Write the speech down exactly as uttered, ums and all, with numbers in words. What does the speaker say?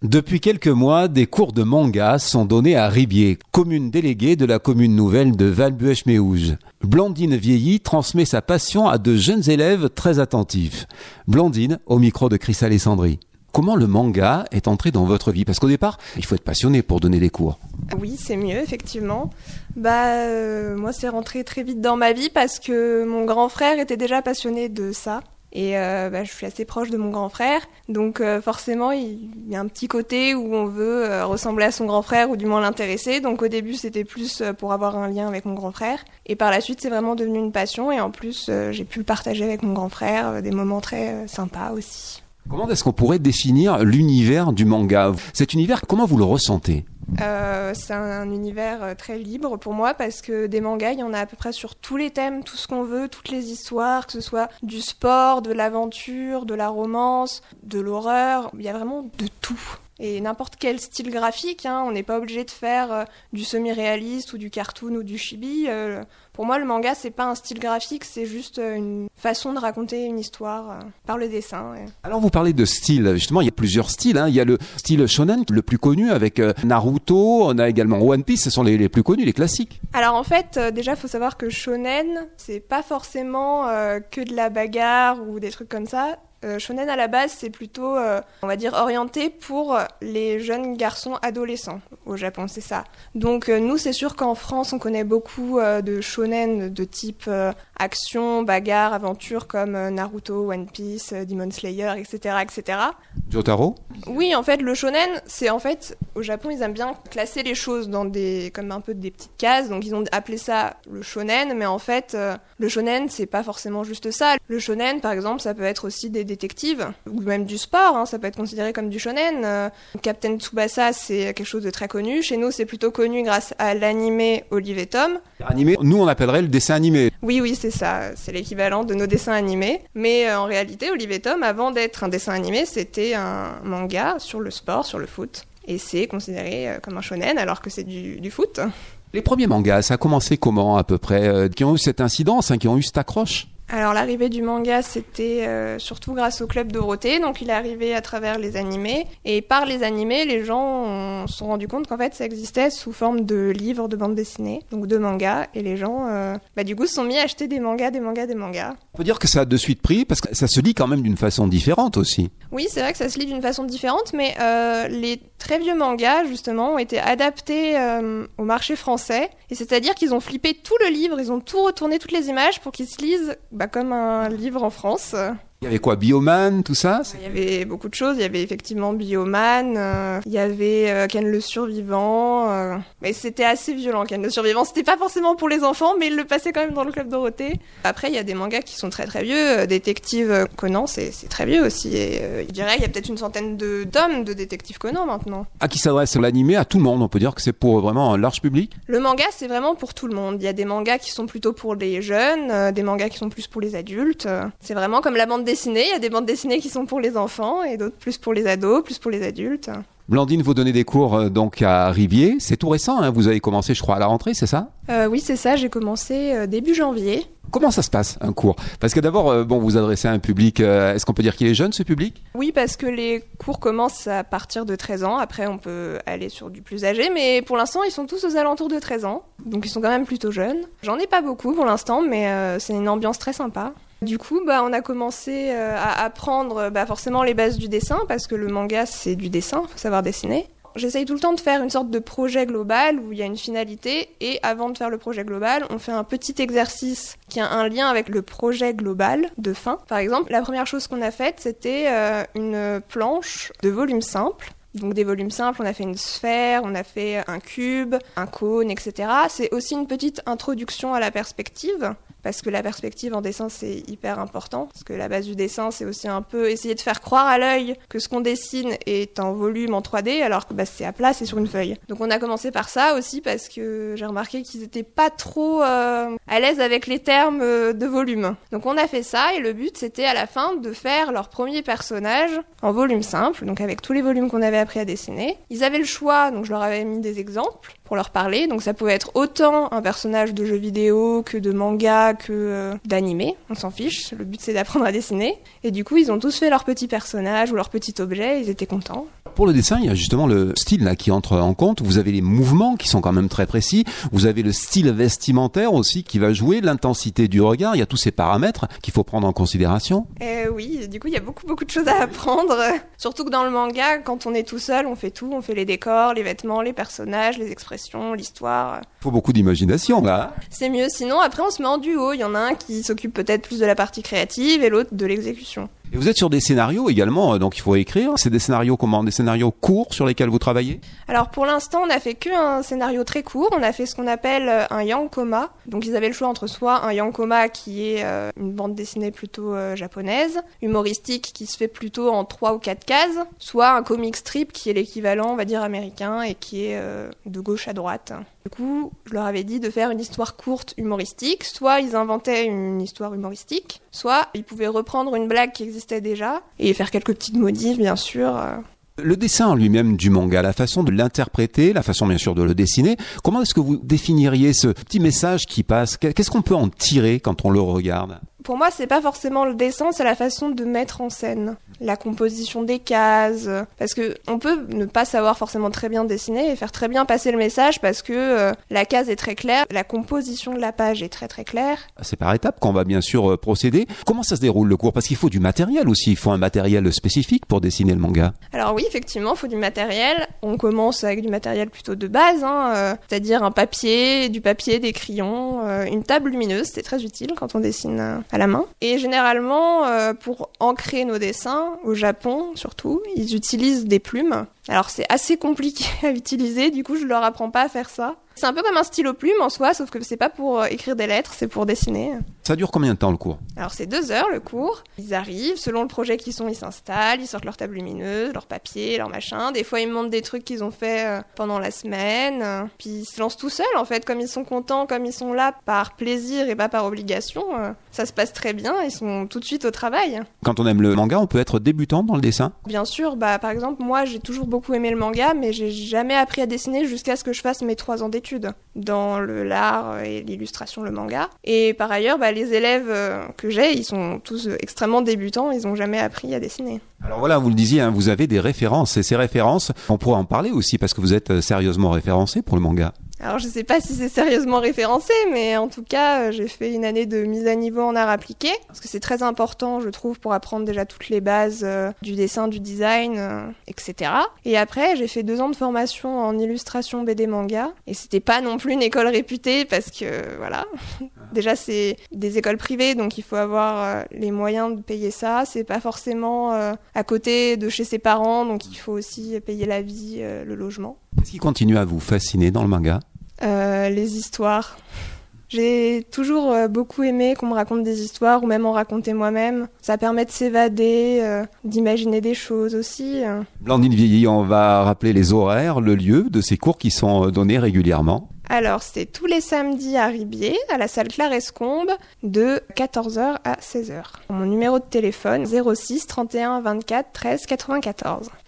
Depuis quelques mois, des cours de manga sont donnés à Ribier, commune déléguée de la commune nouvelle de Valbuech-Méouge. Blandine Vieilly transmet sa passion à de jeunes élèves très attentifs. Blandine, au micro de Chris Alessandri. Comment le manga est entré dans votre vie? Parce qu'au départ, il faut être passionné pour donner des cours. Oui, c'est mieux, effectivement. Bah, euh, moi, c'est rentré très vite dans ma vie parce que mon grand frère était déjà passionné de ça. Et euh, bah, je suis assez proche de mon grand frère, donc euh, forcément il y a un petit côté où on veut euh, ressembler à son grand frère ou du moins l'intéresser. Donc au début c'était plus euh, pour avoir un lien avec mon grand frère, et par la suite c'est vraiment devenu une passion, et en plus euh, j'ai pu le partager avec mon grand frère, euh, des moments très euh, sympas aussi. Comment est-ce qu'on pourrait définir l'univers du manga? Cet univers, comment vous le ressentez? Euh, c'est un, un univers euh, très libre pour moi parce que des mangas, il y en a à peu près sur tous les thèmes, tout ce qu'on veut, toutes les histoires, que ce soit du sport, de l'aventure, de la romance, de l'horreur, il y a vraiment de tout. Et n'importe quel style graphique, hein, on n'est pas obligé de faire euh, du semi-réaliste ou du cartoon ou du chibi. Euh, pour moi, le manga, c'est pas un style graphique, c'est juste euh, une façon de raconter une histoire euh, par le dessin. Ouais. Alors vous parlez de style, justement, il y a plusieurs styles. Hein. Il y a le style shonen, le plus connu, avec euh, Naruto, on a également One Piece, ce sont les, les plus connus, les classiques. Alors en fait, euh, déjà, il faut savoir que shonen, c'est pas forcément euh, que de la bagarre ou des trucs comme ça. Euh, shonen à la base, c'est plutôt, euh, on va dire, orienté pour les jeunes garçons adolescents. Au Japon, c'est ça. Donc euh, nous, c'est sûr qu'en France, on connaît beaucoup euh, de shonen de type euh, action, bagarre, aventure, comme euh, Naruto, One Piece, euh, Demon Slayer, et cetera, et cetera. Jotaro? Oui, en fait, le shonen, c'est en fait, au Japon, ils aiment bien classer les choses dans des, comme un peu des petites cases. Donc ils ont appelé ça le shonen, mais en fait, euh, le shonen, c'est pas forcément juste ça. Le shonen, par exemple, ça peut être aussi des détectives, ou même du sport, hein, ça peut être considéré comme du shonen. Euh, Captain Tsubasa, c'est quelque chose de très connu. Chez nous, c'est plutôt connu grâce à l'animé Olive et Tom. Animé, nous on appellerait le dessin animé. Oui, oui, c'est ça, c'est l'équivalent de nos dessins animés. Mais euh, en réalité, Olive et Tom, avant d'être un dessin animé, c'était un manga sur le sport, sur le foot. Et c'est considéré euh, comme un shonen, alors que c'est du, du foot. Les premiers mangas, ça a commencé comment à peu près, euh, qui ont eu cette incidence, hein, qui ont eu cette accroche? Alors l'arrivée du manga, c'était euh, surtout grâce au Club Dorothée, donc il est arrivé à travers les animés, et par les animés, les gens se sont rendus compte qu'en fait ça existait sous forme de livres, de bandes dessinées, donc de mangas, et les gens euh, bah, du coup se sont mis à acheter des mangas, des mangas, des mangas. On peut dire que ça a de suite pris, parce que ça se lit quand même d'une façon différente aussi. Oui, c'est vrai que ça se lit d'une façon différente, mais euh, les très vieux mangas, justement, ont été adaptés euh, au marché français, et c'est-à-dire qu'ils ont flippé tout le livre, ils ont tout retourné, toutes les images, pour qu'ils se lisent bah, comme un livre en France. Il y avait quoi, Bioman, tout ça? Il y avait beaucoup de choses. Il y avait effectivement Bioman, euh, il y avait euh, Ken le Survivant. Euh, mais c'était assez violent, Ken le Survivant. C'était pas forcément pour les enfants, mais il le passait quand même dans le Club Dorothée. Après, il y a des mangas qui sont très très vieux. Détective Conan, c'est, c'est très vieux aussi. Et euh, je dirais, il y a peut-être une centaine de tomes de Détective Conan maintenant. Ah, qui s'adresse à l'animé à tout le monde. On peut dire que c'est pour vraiment un large public? Le manga, c'est vraiment pour tout le monde. Il y a des mangas qui sont plutôt pour les jeunes, euh, des mangas qui sont plus pour les adultes. C'est vraiment comme la bande dessinée. Il y a des bandes dessinées qui sont pour les enfants et d'autres plus pour les ados, plus pour les adultes. Blandine, vous donnez des cours euh, donc à Ribier. C'est tout récent, hein, vous avez commencé, je crois, à la rentrée, c'est ça? euh, Oui, c'est ça. J'ai commencé euh, début janvier. Comment ça se passe, un cours? Parce que d'abord, euh, bon, vous adressez à un public, euh, est-ce qu'on peut dire qu'il est jeune, ce public? Oui, parce que les cours commencent à partir de treize ans. Après, on peut aller sur du plus âgé, mais pour l'instant, ils sont tous aux alentours de treize ans. Donc, ils sont quand même plutôt jeunes. J'en ai pas beaucoup pour l'instant, mais euh, c'est une ambiance très sympa. Du coup, bah, on a commencé euh, à apprendre bah, forcément les bases du dessin, parce que le manga, c'est du dessin, il faut savoir dessiner. J'essaye tout le temps de faire une sorte de projet global où il y a une finalité, et avant de faire le projet global, on fait un petit exercice qui a un lien avec le projet global de fin. Par exemple, la première chose qu'on a faite, c'était euh, une planche de volume simple. Donc des volumes simples, on a fait une sphère, on a fait un cube, un cône, et cetera. C'est aussi une petite introduction à la perspective, parce que la perspective en dessin, c'est hyper important. Parce que la base du dessin, c'est aussi un peu essayer de faire croire à l'œil que ce qu'on dessine est en volume en trois D, alors que bah, c'est à plat, c'est sur une feuille. Donc on a commencé par ça aussi, parce que j'ai remarqué qu'ils étaient pas trop euh, à l'aise avec les termes euh, de volume. Donc on a fait ça, et le but, c'était à la fin de faire leur premier personnage en volume simple, donc avec tous les volumes qu'on avait appris à dessiner. Ils avaient le choix, donc je leur avais mis des exemples pour leur parler. Donc ça pouvait être autant un personnage de jeu vidéo que de manga, que euh, d'animer, on s'en fiche, le but c'est d'apprendre à dessiner. Et du coup, ils ont tous fait leur petit personnage ou leur petit objet, ils étaient contents. Pour le dessin, il y a justement le style là qui entre en compte. Vous avez les mouvements qui sont quand même très précis. Vous avez le style vestimentaire aussi qui va jouer, l'intensité du regard. Il y a tous ces paramètres qu'il faut prendre en considération. Euh, oui, du coup, il y a beaucoup, beaucoup de choses à apprendre. Surtout que dans le manga, quand on est tout seul, on fait tout. On fait les décors, les vêtements, les personnages, les expressions, l'histoire. Il faut beaucoup d'imagination là. C'est mieux. Sinon, après, on se met en duo. Il y en a un qui s'occupe peut-être plus de la partie créative et l'autre de l'exécution. Et vous êtes sur des scénarios également, donc il faut écrire. C'est des scénarios comment? Des scénarios courts sur lesquels vous travaillez? Alors pour l'instant, on n'a fait qu'un scénario très court. On a fait ce qu'on appelle un yankoma. Donc ils avaient le choix entre soit un yankoma qui est euh, une bande dessinée plutôt euh, japonaise, humoristique qui se fait plutôt en trois ou quatre cases, soit un comic strip qui est l'équivalent, on va dire, américain et qui est euh, de gauche à droite. Du coup, je leur avais dit de faire une histoire courte humoristique. Soit ils inventaient une histoire humoristique, soit ils pouvaient reprendre une blague qui existait déjà et faire quelques petites modifs, bien sûr. Le dessin en lui-même du manga, la façon de l'interpréter, la façon bien sûr de le dessiner, comment est-ce que vous définiriez ce petit message qui passe? Qu'est-ce qu'on peut en tirer quand on le regarde? Pour moi, c'est pas forcément le dessin, c'est la façon de mettre en scène, la composition des cases. Parce que on peut ne pas savoir forcément très bien dessiner et faire très bien passer le message parce que euh, la case est très claire, la composition de la page est très très claire. C'est par étapes qu'on va bien sûr euh, procéder. Comment ça se déroule le cours? Parce qu'il faut du matériel aussi, il faut un matériel spécifique pour dessiner le manga. Alors oui, effectivement, il faut du matériel. On commence avec du matériel plutôt de base, hein, euh, c'est-à-dire un papier, du papier, des crayons, euh, une table lumineuse, c'est très utile quand on dessine euh, à la main. Et généralement, euh, pour ancrer nos dessins, au Japon surtout, ils utilisent des plumes. Alors c'est assez compliqué à utiliser, du coup je leur apprends pas à faire ça. C'est un peu comme un stylo plume en soi, sauf que c'est pas pour écrire des lettres, c'est pour dessiner. Ça dure combien de temps le cours? Alors c'est deux heures le cours. Ils arrivent, selon le projet qu'ils sont, ils s'installent, ils sortent leur table lumineuse, leur papier, leur machin. Des fois ils me montrent des trucs qu'ils ont fait pendant la semaine. Puis ils se lancent tout seuls en fait, comme ils sont contents, comme ils sont là par plaisir et pas par obligation. Ça se passe très bien, ils sont tout de suite au travail. Quand on aime le manga, on peut être débutant dans le dessin? Bien sûr, bah par exemple moi j'ai toujours beaucoup aimé le manga, mais j'ai jamais appris à dessiner jusqu'à ce que je fasse mes trois ans d'études dans le l'art et l'illustration, le manga. Et par ailleurs, bah, les élèves que j'ai, ils sont tous extrêmement débutants, ils n'ont jamais appris à dessiner. Alors voilà, vous le disiez, hein, vous avez des références, et ces références, on pourra en parler aussi parce que vous êtes sérieusement référencé pour le manga. Alors je sais pas si c'est sérieusement référencé, mais en tout cas j'ai fait une année de mise à niveau en art appliqué, parce que c'est très important je trouve pour apprendre déjà toutes les bases euh, du dessin, du design, euh, et cetera. Et après j'ai fait deux ans de formation en illustration B D manga, et c'était pas non plus une école réputée parce que voilà, déjà c'est des écoles privées donc il faut avoir euh, les moyens de payer ça, c'est pas forcément euh, à côté de chez ses parents donc il faut aussi payer la vie, euh, le logement. Qu'est-ce qui continue à vous fasciner dans le manga? Euh, les histoires. J'ai toujours euh, beaucoup aimé qu'on me raconte des histoires ou même en raconter moi-même. Ça permet de s'évader, euh, d'imaginer des choses aussi. Euh. Blandine Vieilly, on va rappeler les horaires, le lieu de ces cours qui sont donnés régulièrement. Alors, c'est tous les samedis à Ribier, à la salle Clarescombe, de quatorze heures à seize heures. Mon numéro de téléphone, zéro six trente et un vingt-quatre treize quatre-vingt-quatorze.